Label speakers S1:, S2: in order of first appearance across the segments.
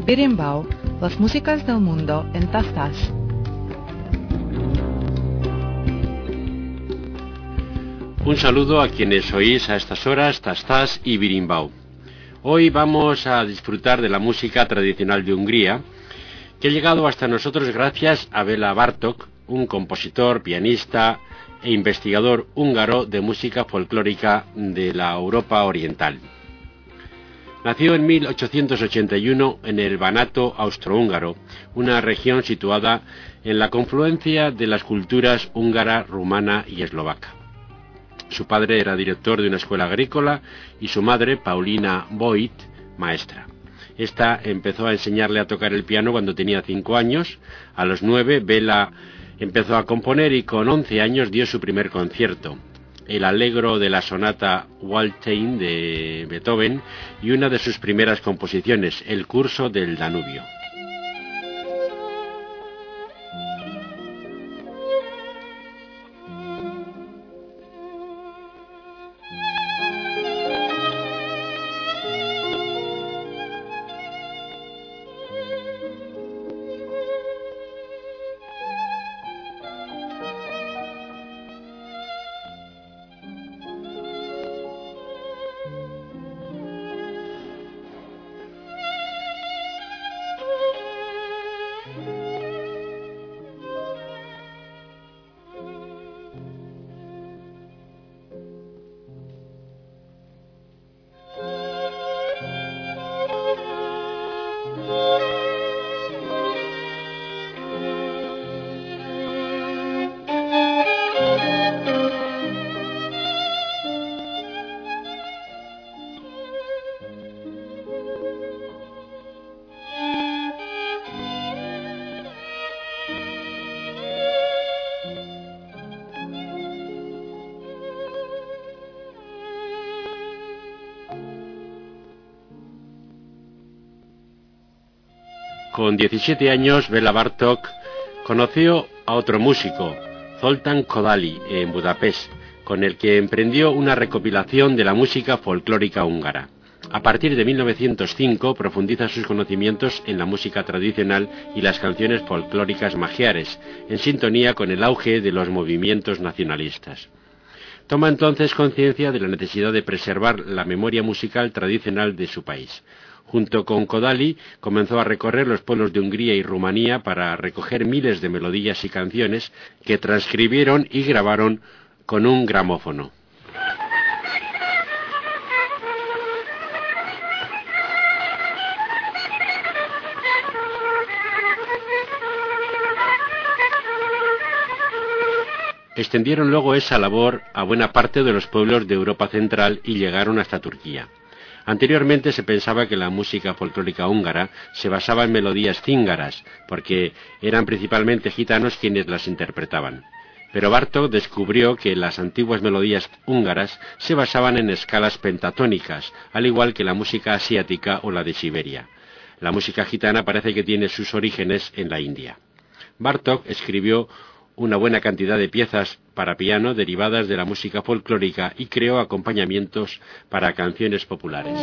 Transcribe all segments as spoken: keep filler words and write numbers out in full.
S1: Berimbau, las músicas del mundo en tazas.
S2: Un saludo a quienes oís a estas horas Tastás y Berimbau. Hoy vamos a disfrutar de la música tradicional de Hungría, que ha llegado hasta nosotros gracias a Béla Bartók, un compositor, pianista e investigador húngaro de música folclórica de la Europa Oriental. Nació en mil ochocientos ochenta y uno en el Banato austrohúngaro, una región situada en la confluencia de las culturas húngara, rumana y eslovaca. Su padre era director de una escuela agrícola y su madre, Paulina Voit, maestra. Esta empezó a enseñarle a tocar el piano cuando tenía cinco años. A los nueve, Béla empezó a componer y con once años dio su primer concierto, el Allegro de la sonata Walstein de Beethoven, y una de sus primeras composiciones, el Curso del Danubio. Con diecisiete años, Béla Bartók conoció a otro músico, Zoltán Kodály, en Budapest, con el que emprendió una recopilación de la música folclórica húngara. A partir de mil novecientos cinco profundiza sus conocimientos en la música tradicional y las canciones folclóricas magiares, en sintonía con el auge de los movimientos nacionalistas. Toma entonces conciencia de la necesidad de preservar la memoria musical tradicional de su país. Junto con Kodály comenzó a recorrer los pueblos de Hungría y Rumanía para recoger miles de melodías y canciones que transcribieron y grabaron con un gramófono. Extendieron luego esa labor a buena parte de los pueblos de Europa Central y llegaron hasta Turquía. Anteriormente se pensaba que la música folclórica húngara se basaba en melodías cíngaras, porque eran principalmente gitanos quienes las interpretaban. Pero Bartók descubrió que las antiguas melodías húngaras se basaban en escalas pentatónicas, al igual que la música asiática o la de Siberia. La música gitana parece que tiene sus orígenes en la India. Bartók escribió una buena cantidad de piezas para piano derivadas de la música folclórica y creó acompañamientos para canciones populares.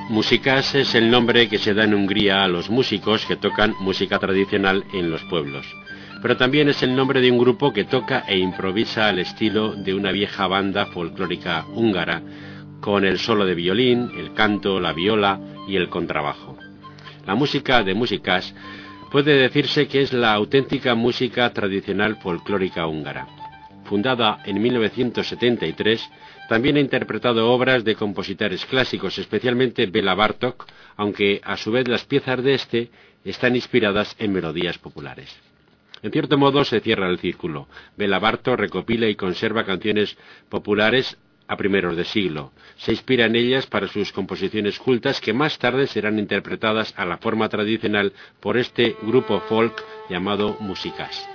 S2: Músicas es el nombre que se da en Hungría a los músicos que tocan música tradicional en los pueblos, pero también es el nombre de un grupo que toca e improvisa al estilo de una vieja banda folclórica húngara, con el solo de violín, el canto, la viola y el contrabajo. La música de Músicas puede decirse que es la auténtica música tradicional folclórica húngara. Fundada en mil novecientos setenta y tres, también ha interpretado obras de compositores clásicos, especialmente Béla Bartók, aunque a su vez las piezas de este están inspiradas en melodías populares. En cierto modo se cierra el círculo. Béla Bartók recopila y conserva canciones populares a primeros de siglo. Se inspira en ellas para sus composiciones cultas que más tarde serán interpretadas a la forma tradicional por este grupo folk llamado Músicas.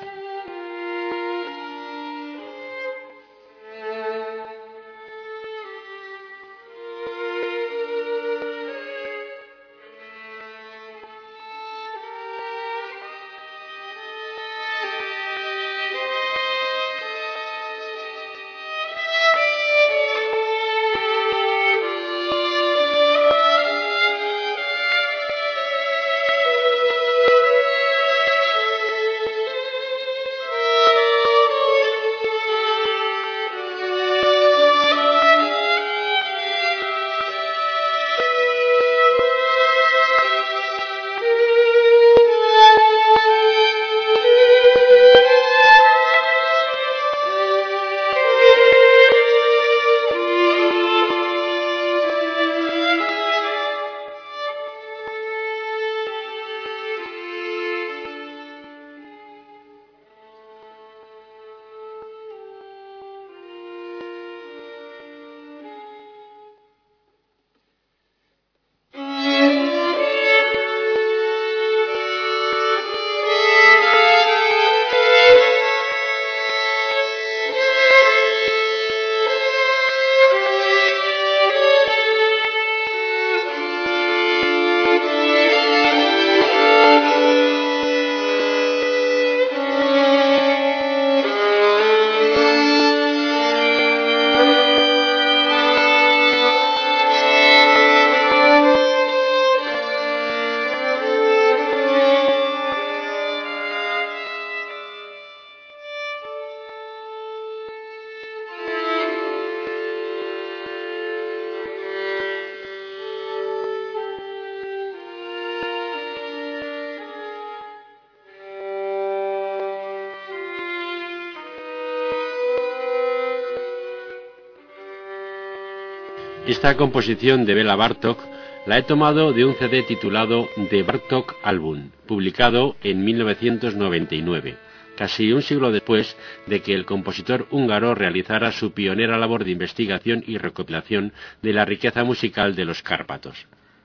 S2: Esta composición de Béla Bartók la he tomado de un C D titulado The Bartók Album, publicado en mil novecientos noventa y nueve, casi un siglo después de que el compositor húngaro realizara su pionera labor de investigación y recopilación de la riqueza musical de los Cárpatos.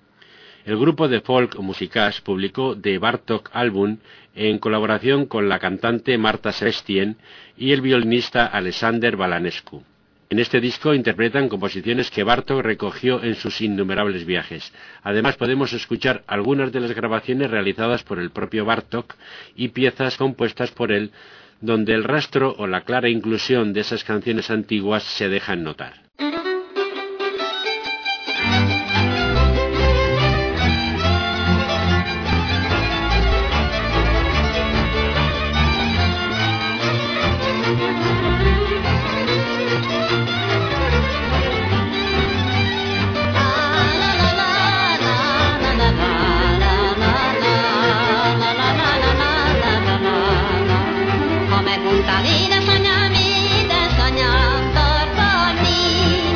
S2: El grupo de folk Músicas publicó The Bartók Album en colaboración con la cantante Marta Sebastián y el violinista Alexander Balanescu. En este disco interpretan composiciones que Bartók recogió en sus innumerables viajes. Además podemos escuchar algunas de las grabaciones realizadas por el propio Bartók y piezas compuestas por él, donde el rastro o la clara inclusión de esas canciones antiguas se dejan notar.
S3: Édesanyám, édesanyám, tartani,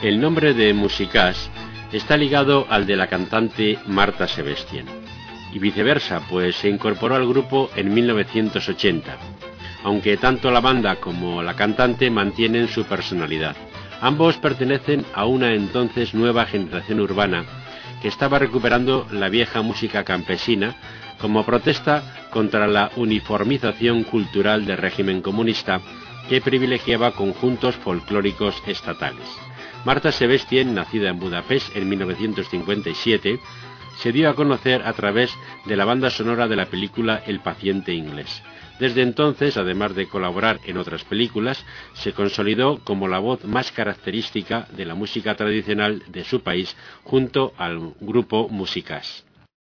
S2: El nombre de Musicas está ligado al de la cantante Marta Sebastián, y viceversa, pues se incorporó al grupo en mil novecientos ochenta, aunque tanto la banda como la cantante mantienen su personalidad. Ambos pertenecen a una entonces nueva generación urbana que estaba recuperando la vieja música campesina como protesta contra la uniformización cultural del régimen comunista que privilegiaba conjuntos folclóricos estatales. Marta Sebastián, nacida en Budapest en mil novecientos cincuenta y siete, se dio a conocer a través de la banda sonora de la película El paciente inglés. Desde entonces, además de colaborar en otras películas, se consolidó como la voz más característica de la música tradicional de su país junto al grupo Musicas.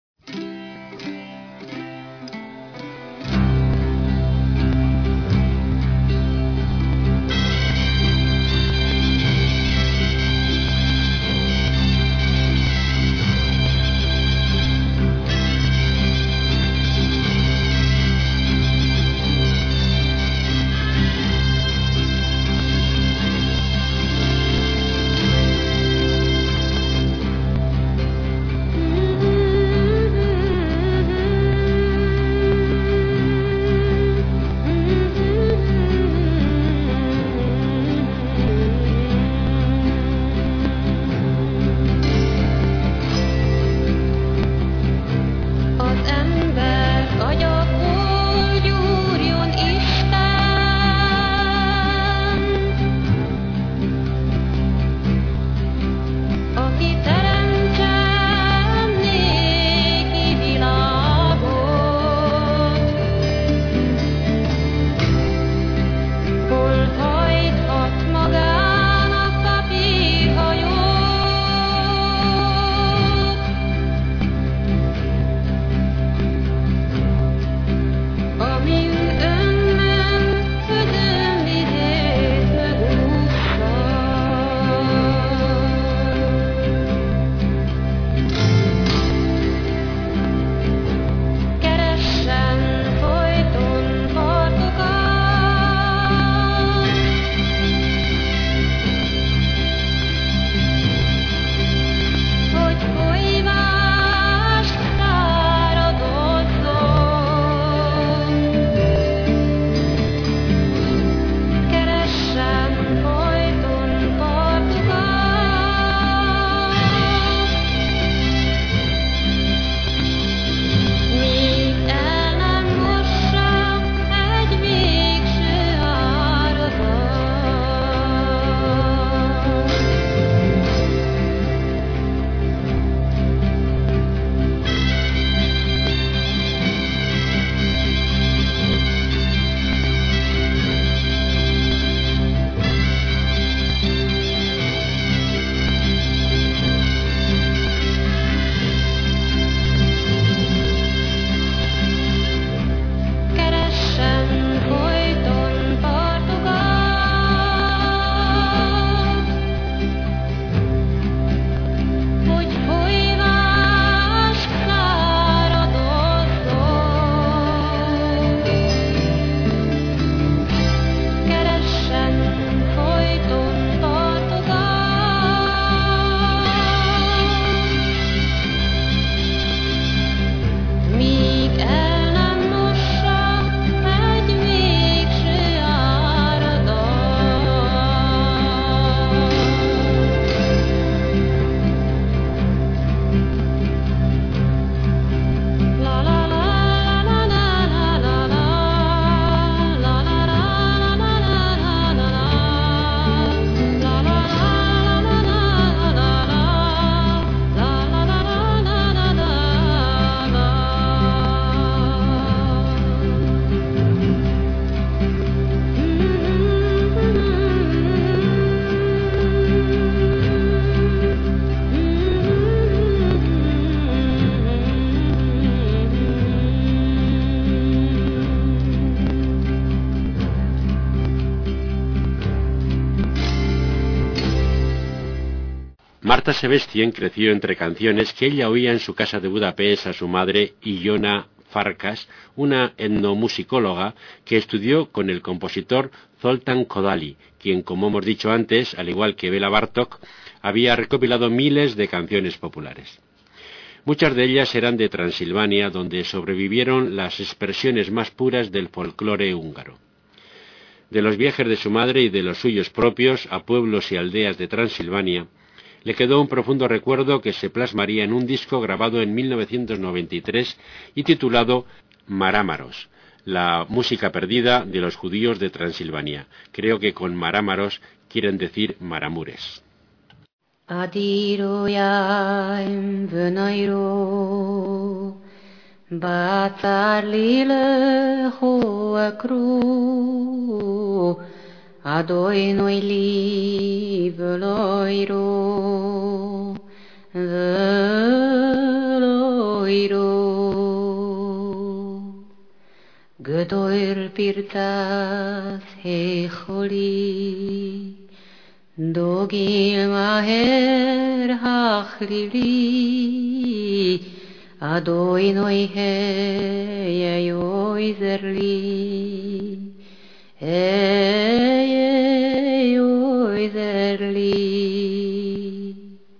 S2: Marta Sebastián creció entre canciones que ella oía en su casa de Budapest a su madre Ilona Farkas, una etnomusicóloga que estudió con el compositor Zoltán Kodály, quien, como hemos dicho antes, al igual que Béla Bartók, había recopilado miles de canciones populares. Muchas de ellas eran de Transilvania, donde sobrevivieron las expresiones más puras del folclore húngaro. De los viajes de su madre y de los suyos propios a pueblos y aldeas de Transilvania, le quedó un profundo recuerdo que se plasmaría en un disco grabado en mil novecientos noventa y tres y titulado Marámaros, la música perdida de los judíos de Transilvania. Creo que con Marámaros quieren decir maramures.
S3: Adiroyaim v'nairo Batzar lile hoakru Adoi noili v'loiro v'loiro G'doir pirtas hecholi Dogil maher hachlili Adoi noi he yoi zerli He yoi zerli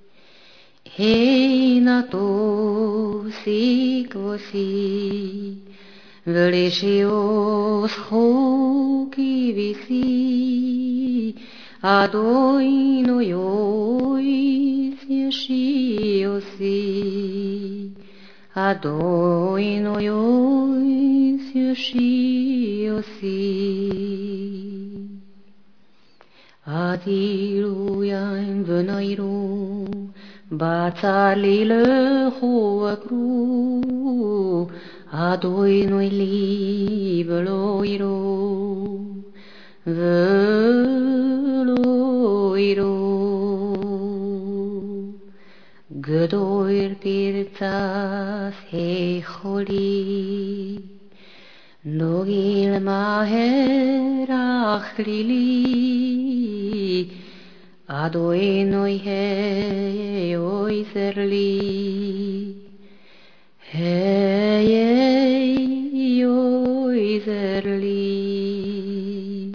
S3: He nato sikvosi Vlishios choki visi Adoi no yois yeshiosi Adoi no yois yeshiosi Adiruyaim v'nairu Batzar li lecho akru Adoi no li v'loiro V'loiro G'doir pirtas hecholi Nogil maher achlili Adoi noi he oi zerli He oi zerli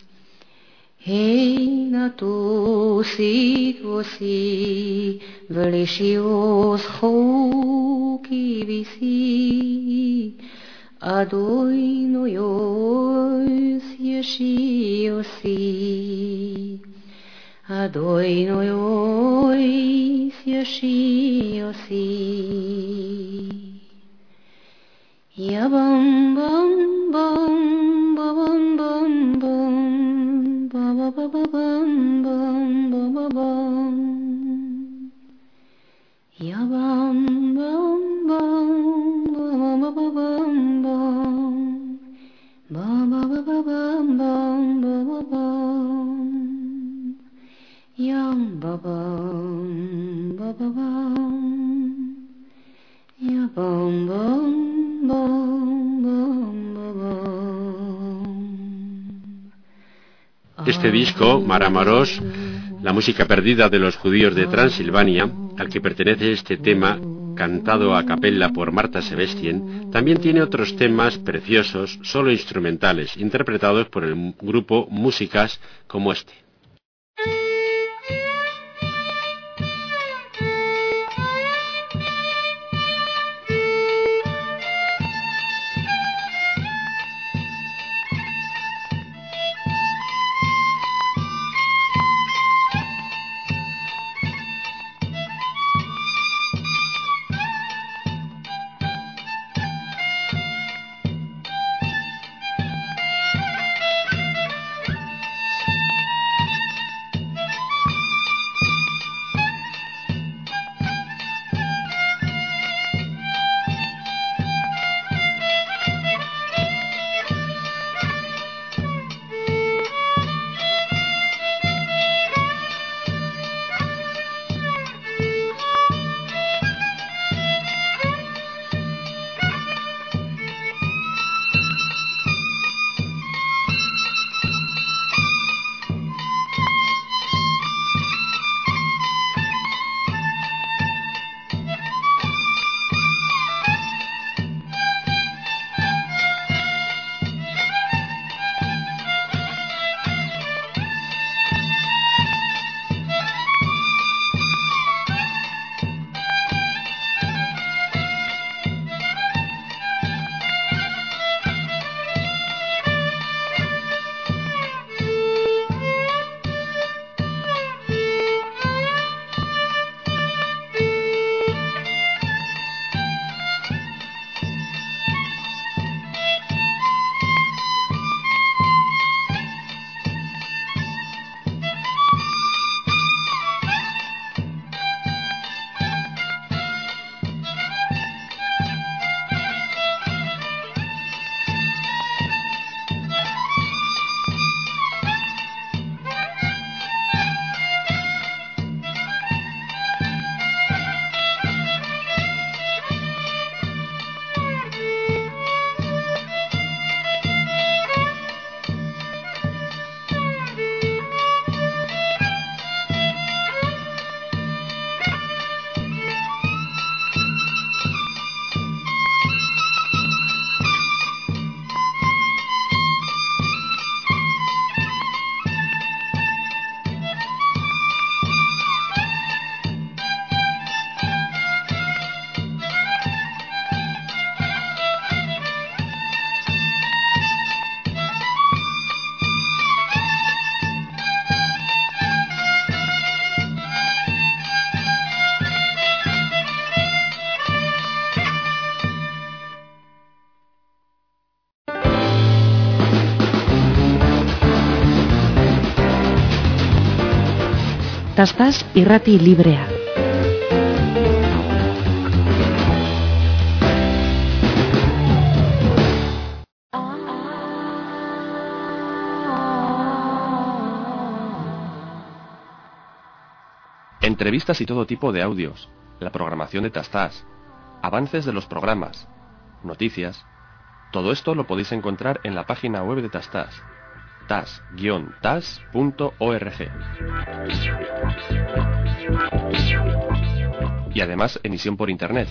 S3: He nato sikvosi V'lishios choki visi Adoi no yois yeshiosi Adoi no yois yeshiosi Ya bam bam bam bam bam bam ba ba ba ba bam bam ba ba bam Ya bam bam bam ba ba ba bam bam ba ba ba ba bam bam ba ba bam Yam ba bam ba ba bam Ya bam bam
S2: Este disco, Marámaros, la música perdida de los judíos de Transilvania, al que pertenece este tema, cantado a capella por Marta Sebestien, también tiene otros temas preciosos, solo instrumentales, interpretados por el grupo Músicas, como este.
S1: Tastaz irrati librea.
S4: Entrevistas y todo tipo de audios, la programación de Tastaz, avances de los programas, noticias. Todo esto lo podéis encontrar en la página web de Tastaz, tas guion tas punto org. Y además emisión por internet.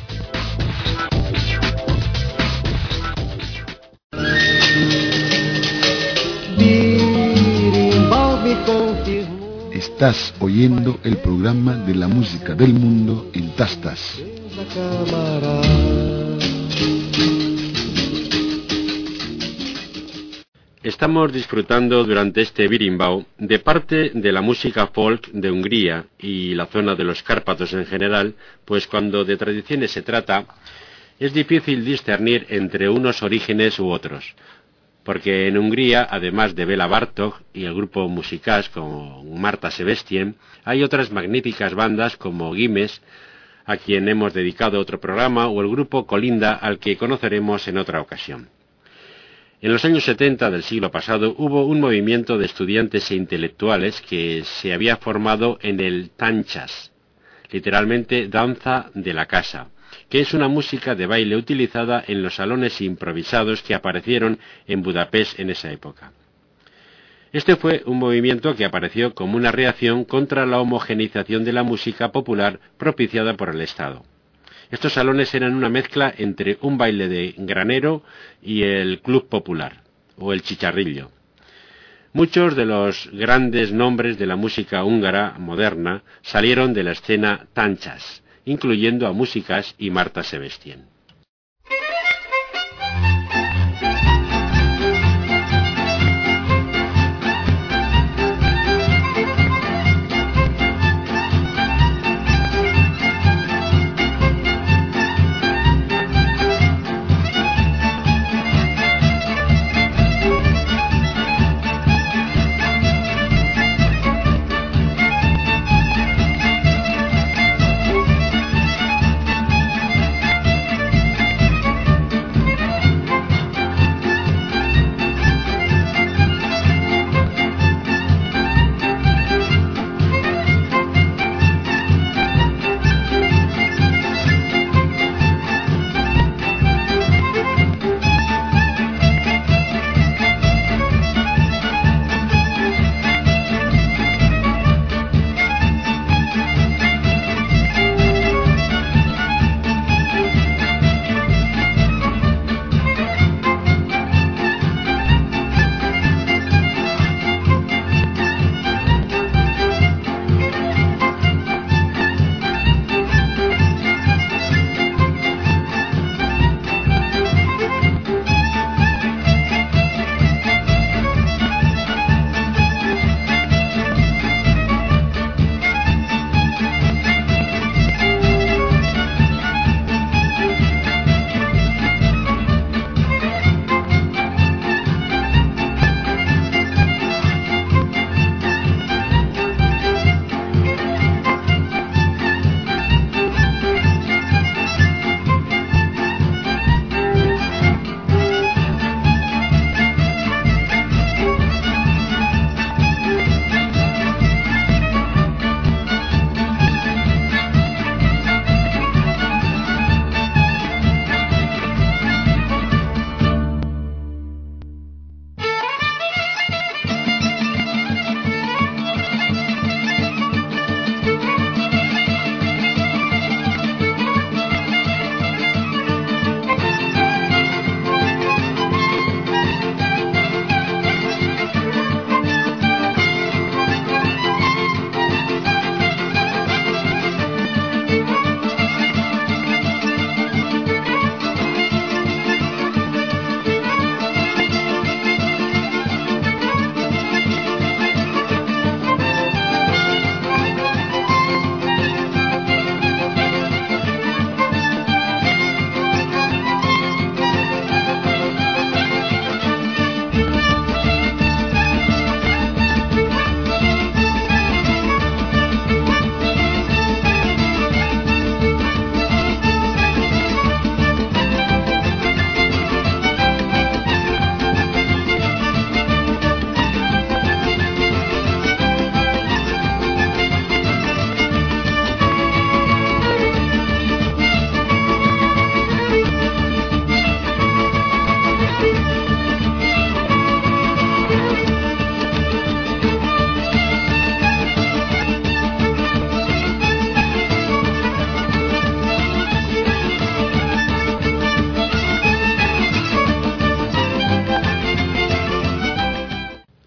S5: Estás oyendo el programa de la música del mundo en Tastaz.
S2: Estamos disfrutando durante este Birimbau de parte de la música folk de Hungría y la zona de los Cárpatos en general, pues cuando de tradiciones se trata, es difícil discernir entre unos orígenes u otros, porque en Hungría, además de Béla Bartók y el grupo Musicás como Marta Sebestyén, hay otras magníficas bandas como Gimes, a quien hemos dedicado otro programa, o el grupo Kolinda, al que conoceremos en otra ocasión. En los años setenta del siglo pasado hubo un movimiento de estudiantes e intelectuales que se había formado en el Táncsis, literalmente danza de la casa, que es una música de baile utilizada en los salones improvisados que aparecieron en Budapest en esa época. Este fue un movimiento que apareció como una reacción contra la homogeneización de la música popular propiciada por el Estado. Estos salones eran una mezcla entre un baile de granero y el club popular, o el chicharrillo. Muchos de los grandes nombres de la música húngara moderna salieron de la escena Táncsis, incluyendo a Musicás y Marta Sebestyén.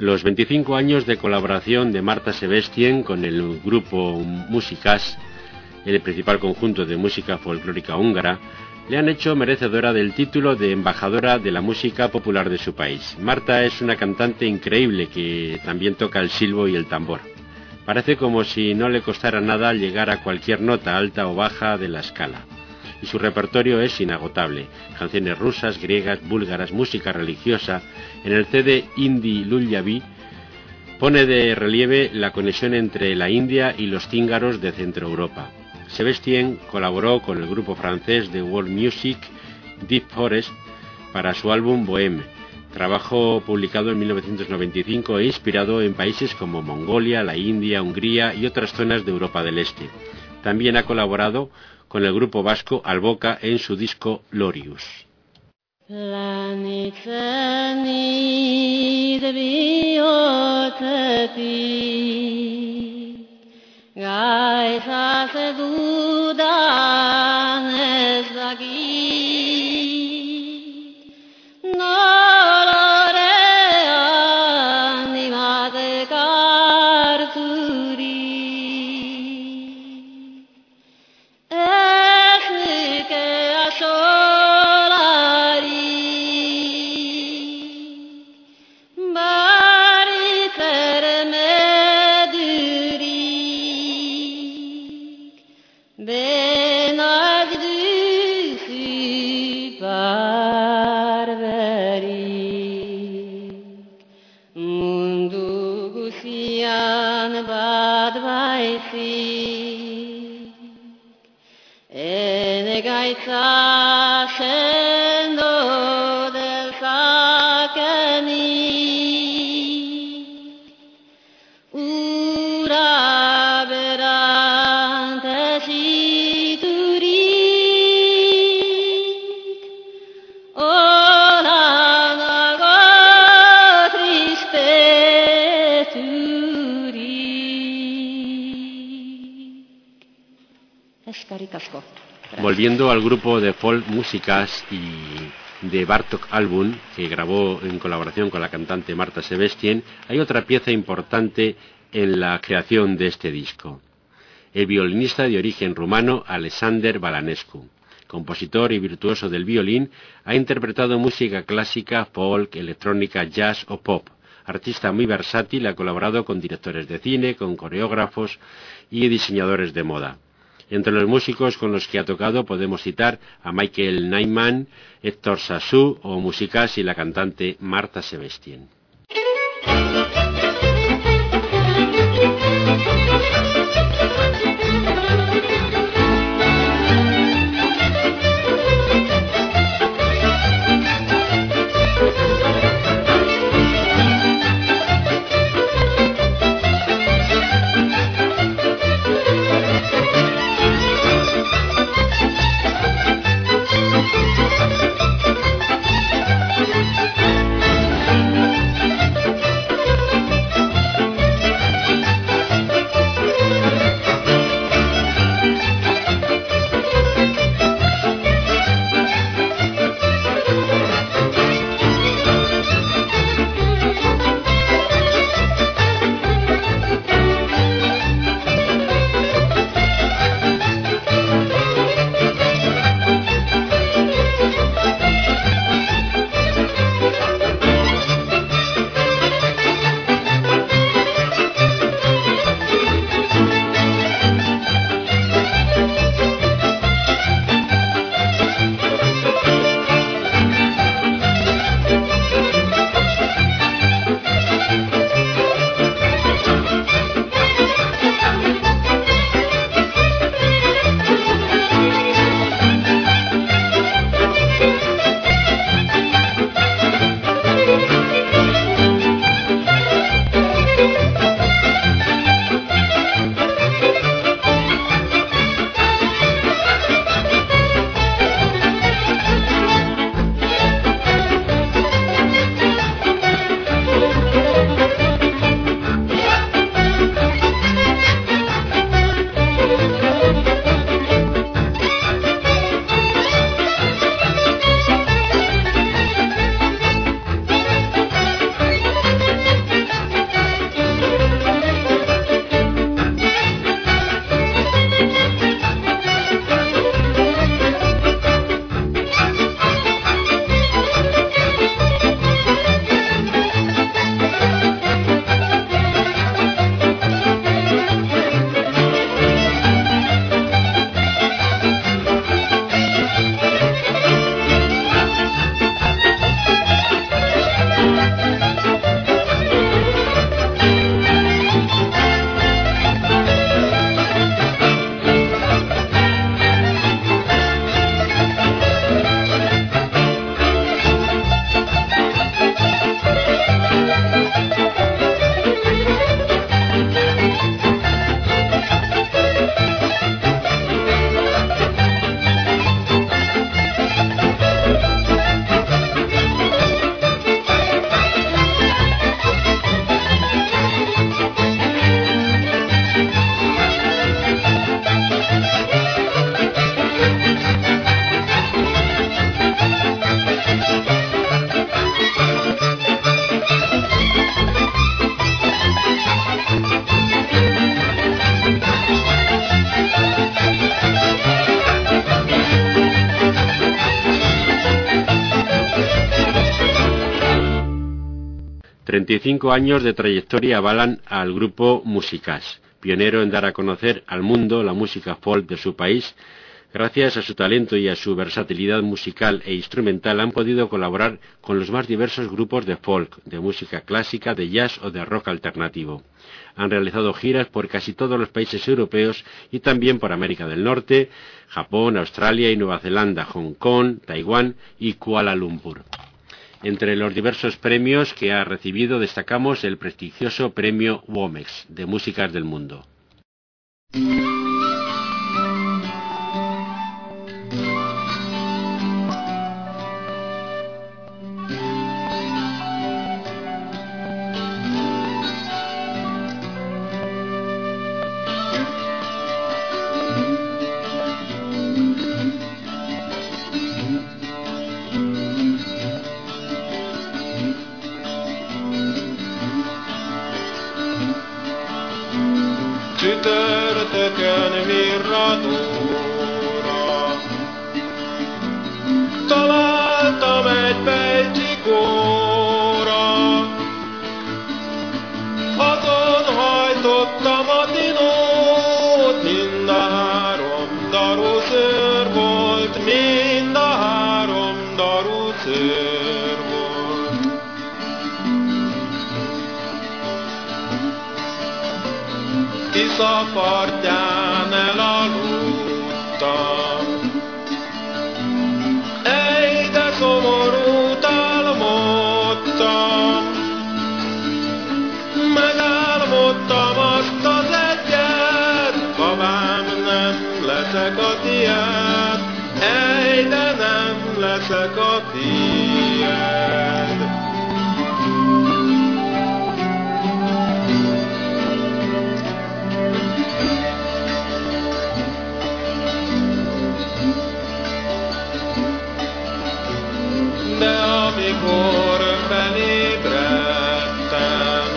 S2: Los veinticinco años de colaboración de Marta Sebastián con el grupo Musicas, el principal conjunto de música folclórica húngara, le han hecho merecedora del título de embajadora de la música popular de su país. Marta es una cantante increíble que también toca el silbo y el tambor. Parece como si no le costara nada llegar a cualquier nota alta o baja de la escala. Y su repertorio es inagotable. Canciones rusas, griegas, búlgaras, música religiosa. En el C D Indie Lulyavi pone de relieve la conexión entre la India y los cíngaros de Centro Europa. Sebastián colaboró con el grupo francés de world music Deep Forest para su álbum Bohème, trabajo publicado en mil novecientos noventa y cinco e inspirado en países como Mongolia, la India, Hungría y otras zonas de Europa del Este. También ha colaborado con el grupo vasco Alboca en su disco Lorius.
S3: Gaisa se duda es aquí, no lo rean ni más de carturi. Es que a solari, bari terme. Gaitza sendo del sakeni ura berante siturik ola nago tristeturik. Eskerrik asko.
S2: Volviendo al grupo de folk músicas y de Bartók Album, que grabó en colaboración con la cantante Marta Sebastián, hay otra pieza importante en la creación de este disco. El violinista de origen rumano Alexander Balanescu, compositor y virtuoso del violín, ha interpretado música clásica, folk, electrónica, jazz o pop. Artista muy versátil, ha colaborado con directores de cine, con coreógrafos y diseñadores de moda. Entre los músicos con los que ha tocado podemos citar a Michael Nyman, Héctor Sassou o Musicas y la cantante Marta Sebastián. treinta y cinco años de trayectoria avalan al grupo Musicas, pionero en dar a conocer al mundo la música folk de su país. Gracias a su talento y a su versatilidad musical e instrumental han podido colaborar con los más diversos grupos de folk, de música clásica, de jazz o de rock alternativo. Han realizado giras por casi todos los países europeos y también por América del Norte, Japón, Australia y Nueva Zelanda, Hong Kong, Taiwán y Kuala Lumpur. Entre los diversos premios que ha recibido destacamos el prestigioso premio Womex de Músicas del Mundo.
S6: Csütörtökön virradóra találtam egy pejcsikóra, azon hajtottam a dinót, mind a három daru szőr volt, mind a három daru szőr volt. Tisza partján elaludtam, ej, de szomorút álmodtam, megálmodtam azt az egyet, babám, nem leszek a tiéd, ej, de nem leszek a tiéd. De amikor felébredtem,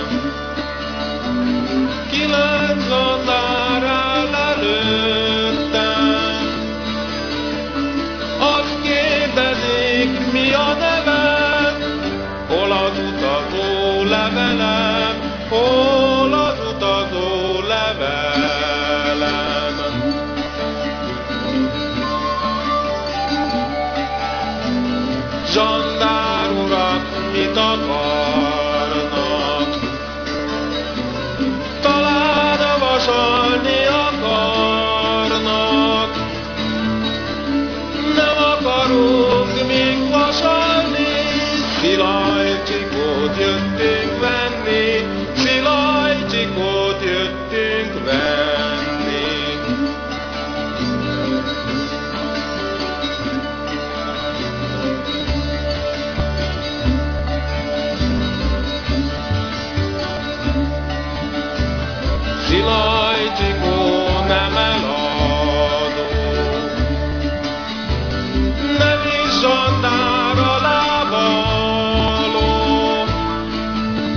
S6: kilenc zondár áll előttem, azt kérdezik, mi a nevem, hol az utazó levelem, hol az utazó levelem. Zsandár urak, mit akarnak? Talán vasalni akarnak. Nem akarunk még vasalni, szilajcsikót jöttünk venni, szilajcsikót jöttünk venni. Szilajcsikó nem eladó, nem is zsandár alá való,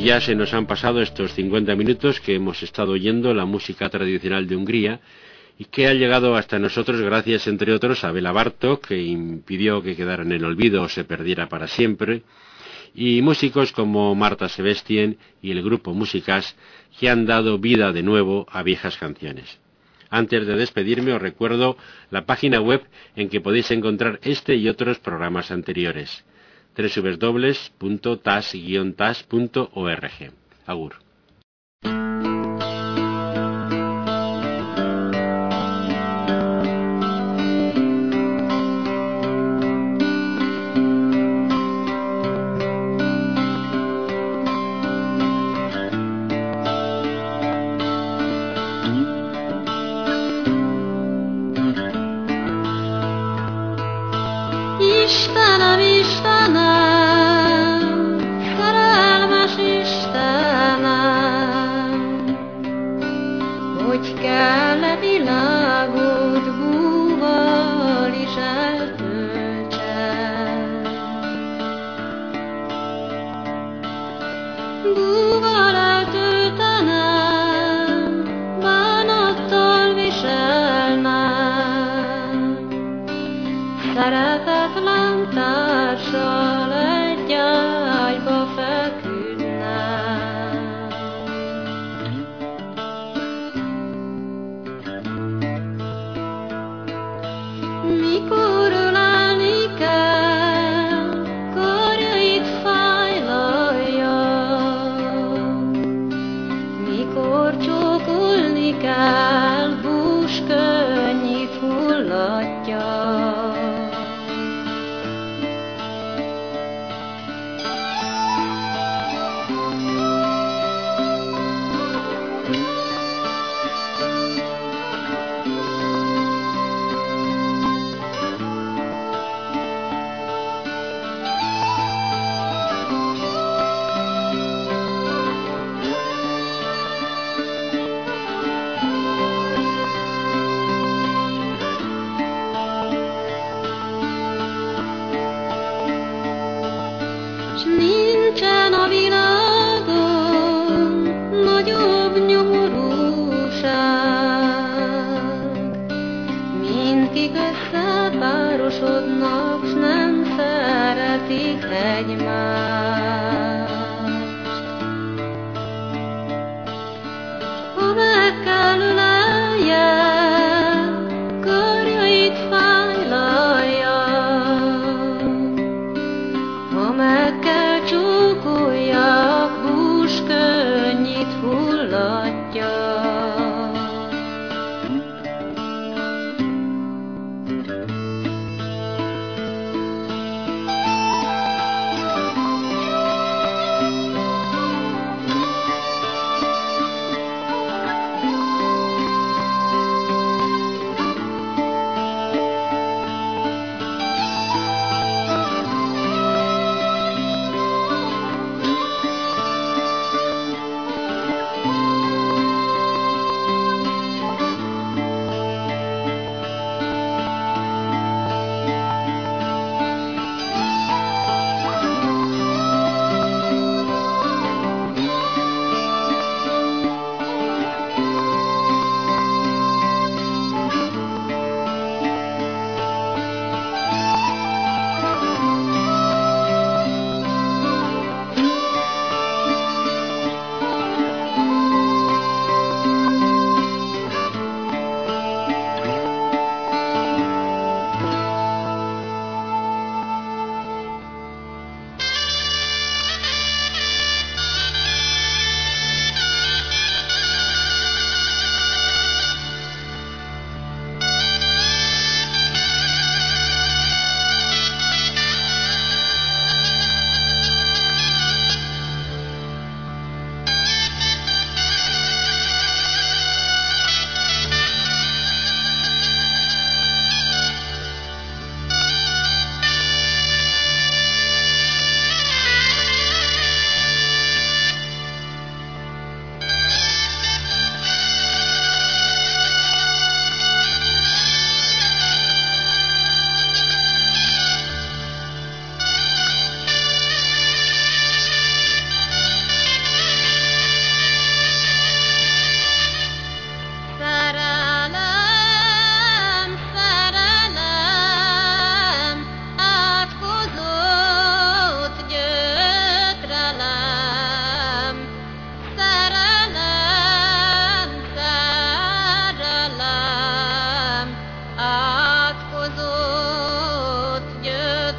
S2: Y ya se nos han pasado estos cincuenta minutos que hemos estado oyendo la música tradicional de Hungría y que ha llegado hasta nosotros gracias, entre otros, a Béla Bartók, que impidió que quedara en el olvido o se perdiera para siempre, y músicos como Marta Sebestien y el grupo Musicas, que han dado vida de nuevo a viejas canciones. Antes de despedirme os recuerdo la página web en que podéis encontrar este y otros programas anteriores, doble u doble u doble u punto tas guion tas punto org. Agur.
S3: Istenem, Istenem, szerelmes Istenem, hogy kell-e világot búval is eltöltsem. Búval eltöltenem, bánattal viselnem, szeretetlen társal egy ágyba feküdnem. Mikor ölelni kell, karjait fájlaljam, mikor csókolni kell, búskönnyit hullatjam. S nincsen a világon nagyobb nyomorúság, mint kik összepárosodnak, s nem szeretik egymást. Ha meg kell ölelje, karjait fájlaljam, ha meg kell csókoljak, búskönnyit hullatjak.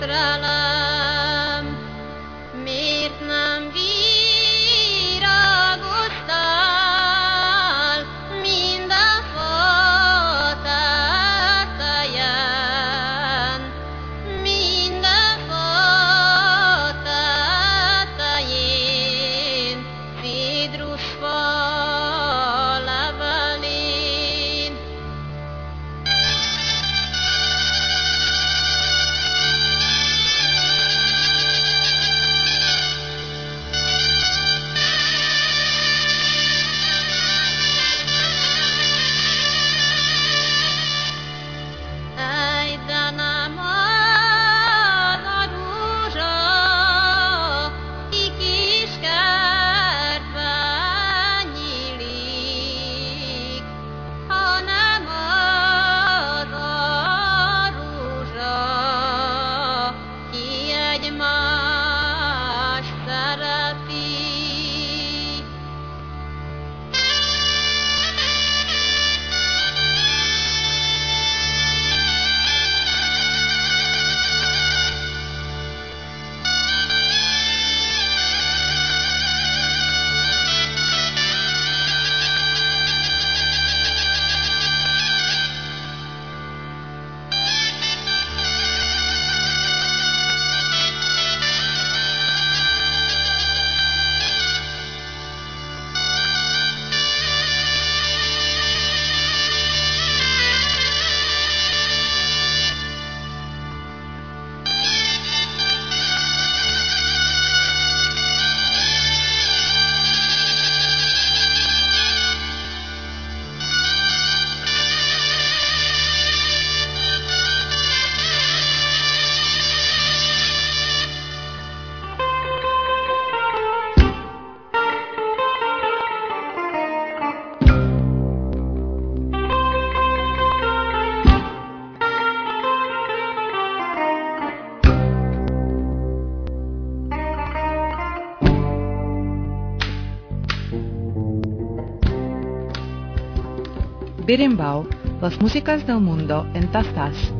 S3: szerelem, miért nem virágoztál minden fa tetején, minden fa tetején, cédrusfa levelén. Ej, de nem az a rózsa, ki kis kertben nyílik, hanem az a rózsa, ki egymást szereti.
S1: Berimbau, las músicas del mundo en tazas.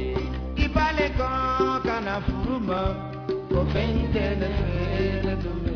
S6: Ibale kan kana furuma, o fente ne fe ne tume.